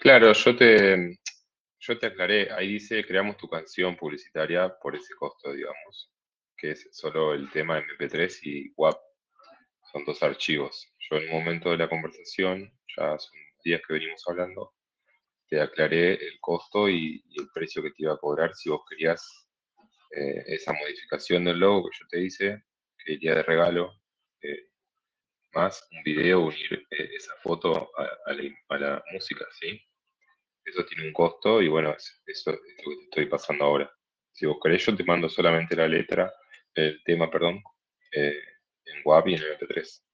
Claro, yo te aclaré, ahí dice, creamos tu canción publicitaria por ese costo, digamos, que es solo el tema MP3 y WAP, son dos archivos. Yo en un momento de la conversación, ya hace unos días que venimos hablando, te aclaré el costo y el precio que te iba a cobrar si vos querías esa modificación del logo que yo te hice, que iría de regalo, eh, más un video, unir esa foto a la música, ¿sí? Eso tiene un costo y bueno, eso es lo que te estoy pasando ahora. Si vos querés, yo te mando solamente la letra, el tema, perdón, eh, en WAV y en MP3.